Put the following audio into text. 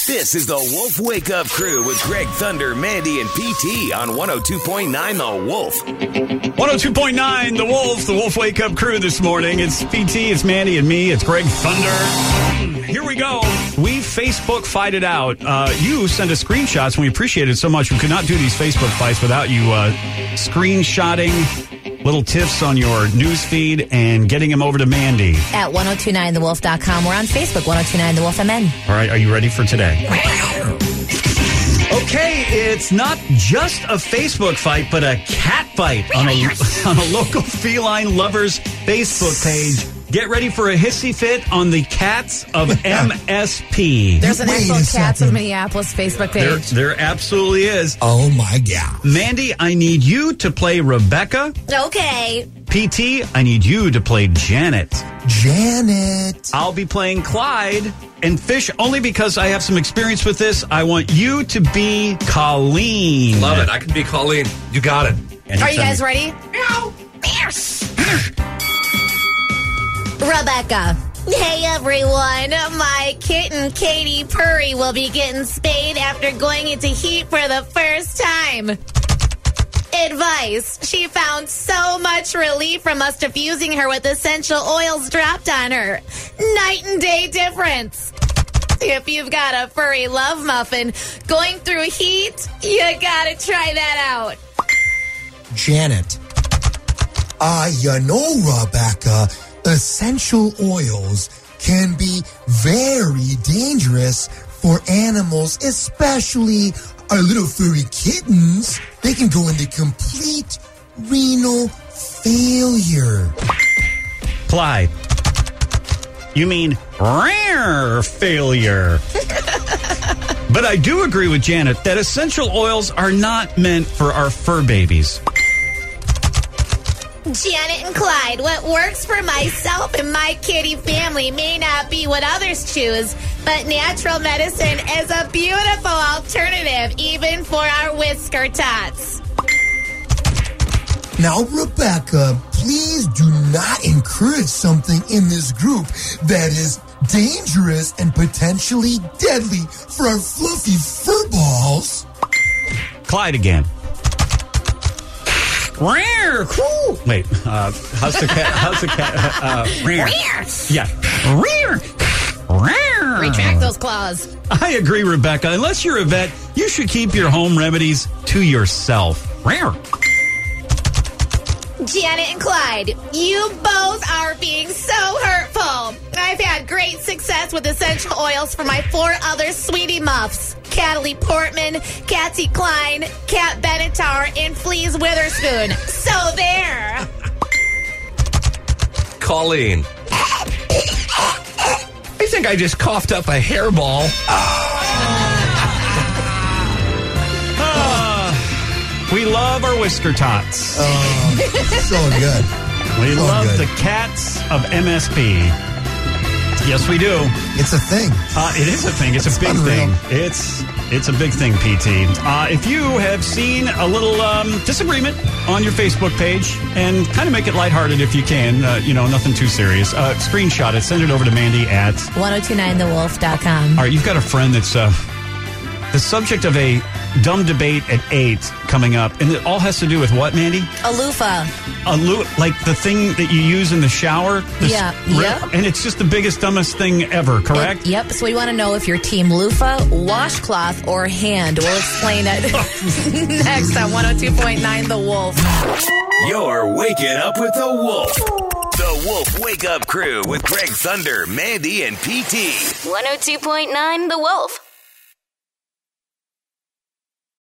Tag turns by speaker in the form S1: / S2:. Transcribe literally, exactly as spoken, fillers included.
S1: This is the Wolf Wake Up Crew with Greg Thunder, Mandy, and P T on one oh two point nine The Wolf.
S2: one oh two point nine The Wolf, the Wolf Wake Up Crew this morning. It's P T, it's Mandy, and me. It's Greg Thunder. Here we go. We Facebook fight it out. Uh, you send us screenshots, and we appreciate it so much. We could not do these Facebook fights without you uh, screenshotting little tips on your news feed and getting them over to Mandy.
S3: At ten twenty-nine the wolf dot com. We're on Facebook, ten twenty-nine The Wolf M N.
S2: All right, are you ready for today? Okay, it's not just a Facebook fight, but a cat fight on a, on a local feline lovers Facebook page. Get ready for a hissy fit on the Cats of M S P.
S3: There's an
S4: Wait
S3: actual
S4: a
S3: Cats
S4: second.
S3: of Minneapolis Facebook
S2: There,
S3: page.
S2: there absolutely is.
S4: Oh, my God.
S2: Mandy, I need you to play Rebecca.
S3: Okay.
S2: P T, I need you to play Janet.
S4: Janet.
S2: I'll be playing Clyde. And Fish, only because I have some experience with this, I want you to be Colleen.
S5: Love it. I can be Colleen. You got it.
S2: Anytime.
S3: Are you guys ready? Meow. Rebecca. Hey, everyone. My kitten, Katie Purry, will be getting spayed after going into heat for the first time. Advice. She found so much relief from us diffusing her with essential oils dropped on her. Night and day difference. If you've got a furry love muffin going through heat, you gotta try that out.
S4: Janet. Ah, uh, you know, Rebecca, essential oils can be very dangerous for animals, especially our little furry kittens. They can go into complete renal failure.
S2: Clyde. You mean rare failure. But I do agree with Janet that essential oils are not meant for our fur babies.
S3: Janet and Clyde, what works for myself and my kitty family may not be what others choose, but natural medicine is a beautiful alternative, even for our whisker tots.
S4: Now, Rebecca, please do not encourage something in this group that is dangerous and potentially deadly for our fluffy fur balls.
S2: Clyde again. Rare. Cool. Wait, uh, how's the cat? How's the cat? Uh, uh, rare.
S3: Rare.
S2: Yeah. Rare. Rare.
S3: Retract those claws.
S2: I agree, Rebecca. Unless you're a vet, you should keep your home remedies to yourself. Rare.
S3: Janet and Clyde, you both are being so hurtful. I've had great success with essential oils for my four other sweetie muffs. Cataly Portman, Catsy Klein, Cat Benatar, and Fleas Witherspoon. So there.
S5: Colleen. I think I just coughed up a hairball.
S2: Uh, we love our whisker tots.
S4: Oh, so good.
S2: We
S4: so
S2: love
S4: good.
S2: the Cats of M S P. Yes, we do.
S4: It's a thing.
S2: Uh, it is a thing. It's, it's a big
S4: unreal.
S2: thing. It's it's a big thing, P T. Uh, if you have seen a little um, disagreement on your Facebook page, and kind of make it lighthearted if you can, uh, you know, nothing too serious, uh, screenshot it, send it over to Mandy at
S3: ten twenty-nine the wolf dot com.
S2: All right, you've got a friend that's uh, the subject of a dumb debate at eight coming up, and it all has to do with what, Mandy?
S3: A loofah.
S2: A lo- like the thing that you use in the shower? This
S3: Yeah,
S2: rip-
S3: yep.
S2: And it's just the biggest, dumbest thing ever, correct?
S3: And- yep. So we want to know if you're team loofah, washcloth, or hand. We'll explain it next on one oh two point nine The Wolf.
S1: You're waking up with the Wolf. The Wolf Wake Up Crew with Greg Thunder, Mandy, and P T.
S6: one oh two point nine The Wolf.